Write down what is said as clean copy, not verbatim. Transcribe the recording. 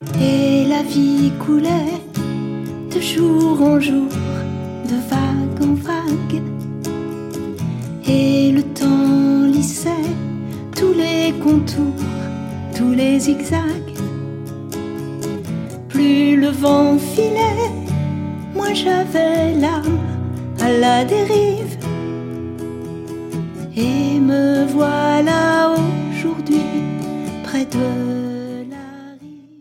Et la vie coulait de jour en jour, de vague en vague. Et le temps lissait tous les contours, tous les zigzags. Plus le vent filait, moi j'avais l'âme à la dérive. Et me voilà aujourd'hui près de